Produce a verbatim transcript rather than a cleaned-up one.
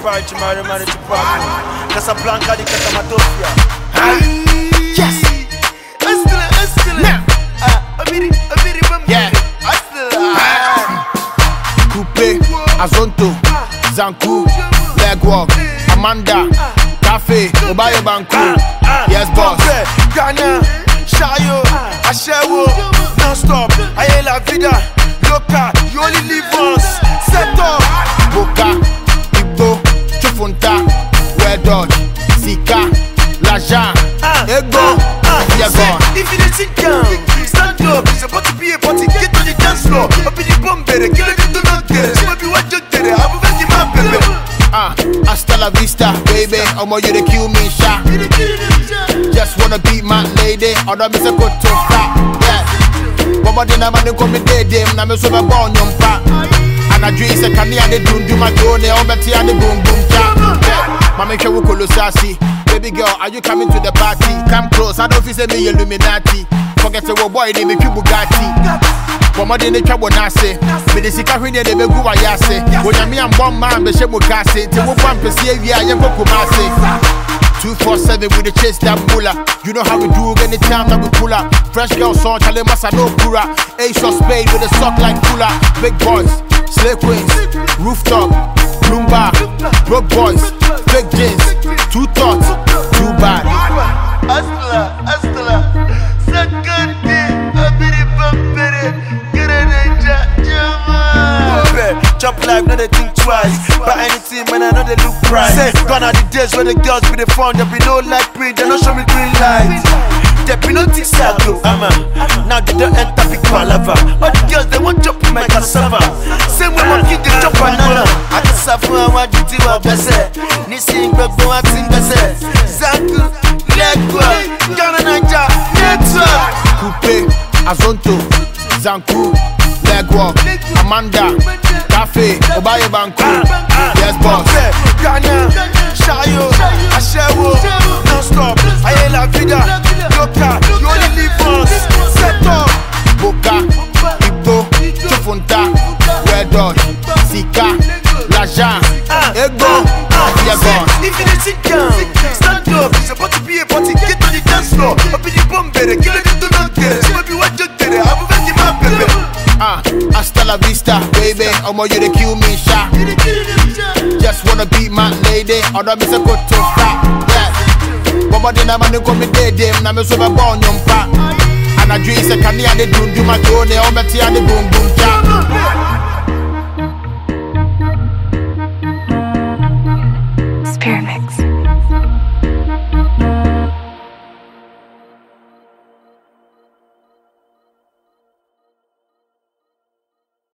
Party, Mary, Mary, Party. Casablanca, the Casamatopia. Yes. Estela, Estela. Yeah. Coupe, Azonto, Zanku, Legwalk, Amanda, Cafe, Obaye Banku. Yes, boss. Ghana, Shayo, Ashewo, non-stop. Aye la vida, loca, you only live once. Set up. Boca, Igbo, Chofunta, Red Dot, Sika, Lajan, Ego, yeah, gone. If you didn't sit down, stand up. It's about to be a party. Get on the dance floor. Up in the bomb, baby. Kill it, do not get it. Some of you want to get it. I'm a very man, baby. Ah, hasta la vista, baby. Omo, you the kill me, shot. Just wanna beat my lady. Other me say go to stop. Yeah. Bobo dina mani come dead them. Na me so be born yum pa. And I dream say can ya de dun do my drone. On beti and the boom boom cha. Yeah. Mama kewu kolosasi. Baby girl, are you coming to the party? Come close. I don't feel say me Illuminati. Forget the boy they make you Bugatti. Bomo de ne twa bonase. Me de sika hwene de be gu wa yase. Onyame ambom man be hye mo kase. Te wo pam pese awia yen kokomase. two four seven with the chase that bulla. You know how we do anytime that we pull up. Fresh girl song, chale massa no pura. Ace or spade with a sock like cooler. Big boys, slay queens, rooftop, Bloomba, broke boys, big jeans, two thoughts, too bad. Estela, Estela, second day, a bit of bumpy, get a ninja, jama. Chop life, not a think twice. But anything, man, I know they look price. Say, gone are the days where the girls be the phone, there be no light print, they don't show me green light. There be no things I go, ama. Now they don't enter big palava. All the girls, they want chop in my cassava. Same way my kid, they chop banana. I can suffer, I want you to have a set. Nissing, but go and sing a set. Zanku, Legwa, Ghana, Niger, Network. Coupe, Azonto, Zanku, Legwalk, Amanda, Cafe, Obaye Banku. Yes, boss. Ghana, Shayo, Ashewo, non-stop. Aye la vida, loca, you only live once. Set up. Boca, Igbo, Chofunta, Red Dot, Sika, Lajan, Ego, yeah, gone. If you didn't sit down, stand up. It's about to be a party. Get on the dance floor. Up in the bomb, baby. Kill it, do not get it. Some of you want to get it. I'm a very man, baby. Ah, hasta la vista, baby. Omo, you the kill me, shot. Just wanna beat my lady. Other me say go to stop. Yeah. Bobo dina mani come dead them. Na me so be born yum pa. And I dream say can ya de dun do my drone. On beti and the boom boom cha.